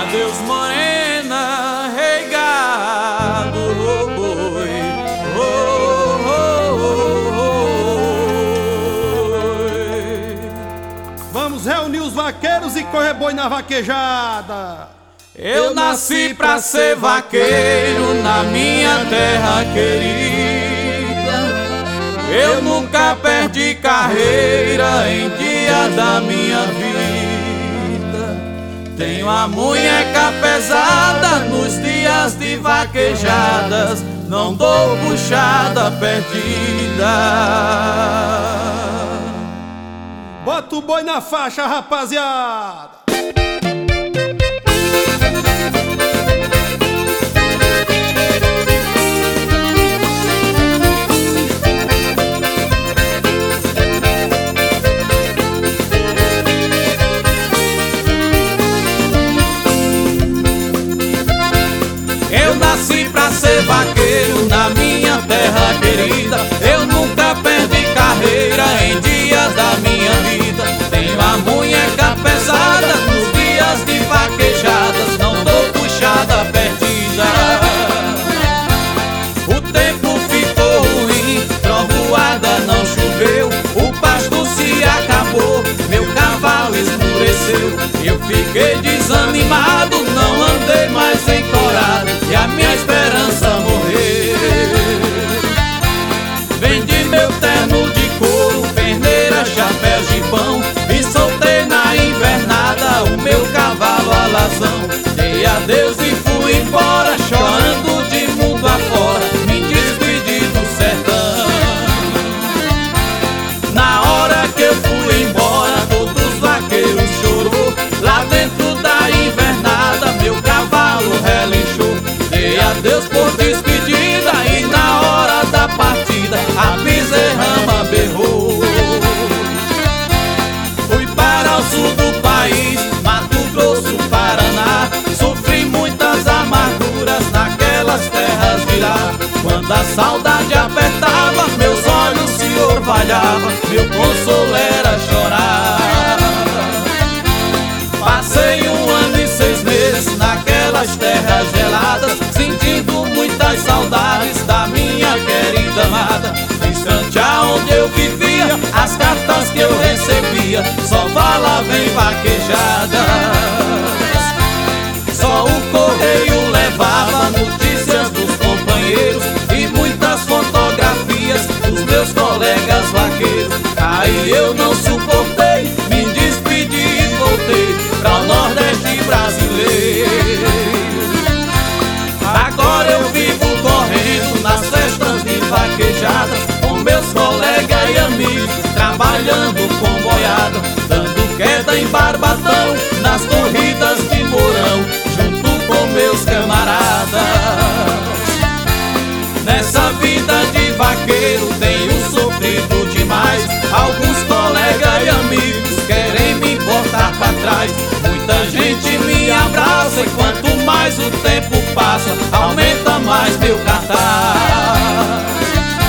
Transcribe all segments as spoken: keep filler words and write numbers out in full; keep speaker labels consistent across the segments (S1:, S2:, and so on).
S1: Adeus morena, rei gado, oh, boi, oh, oh, oh.
S2: Vamos reunir os vaqueiros e correr boi na vaquejada.
S1: Eu nasci pra ser vaqueiro na minha terra querida. Eu nunca perdi carreira em dia da minha vida. Tenho a munheca pesada nos dias de vaquejadas. Não dou puxada perdida.
S2: Bota o boi na faixa, rapaziada.
S1: Eu nasci pra ser vaqueiro na minha terra querida. Eu nunca perdi carreira em dia da minha vida. Tenho a munheca pesada nos dias de vaquejadas. Não dou puxada perdida. O tempo ficou ruim, trovoada não choveu. O pasto se acabou, meu cavalo escureceu. Eu fiquei desanimado, não andei mais encorado e a minha esperança morreu. Vendi meu terno de couro, perneira, chapéu, gibão e soltei na invernada o meu cavalo alazão. Dei adeus e fui embora, chorando de mundo afora, me despedi do sertão. Na hora que eu fui embora, todos os vaqueiros chorou. Lá dentro da invernada, meu cavalo relinchou. Dei adeus por despedida e na hora da partida a bezerrama berrou. Fui para o sul do país, Mato Grosso, Paraná. Sofri muitas amarguras naquelas terras de lá. Quando a saudade apertava, meus olhos se orvalhavam, meu consolo era chorar. Passei um ano e seis meses naquelas terras geladas, sentindo muitas saudades da minha querida amada. Distante aonde eu vivia, as cartas que eu recebia só falavam em vaquejadas. Só o correio levava notícias dos companheiros e muitas fotografias dos meus colegas vaqueiros. Aí eu não suportei, me despedi e voltei pra o Nordeste brasileiro. Agora eu vivo correndo nas festas de vaquejadas, com meus colegas e amigos, trabalhando com boiada, dando queda em Barbatão, nas corridas de Mourão, junto com meus camaradas. Nessa vida de vaqueiro tenho sofrido demais. Alguns colegas e amigos querem me botar pra trás. Muita gente me abraça e quanto mais o tempo passa, aumenta mais meu cartaz.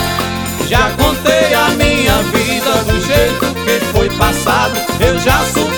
S1: Já contei a minha vida do jeito que foi passado, eu já subi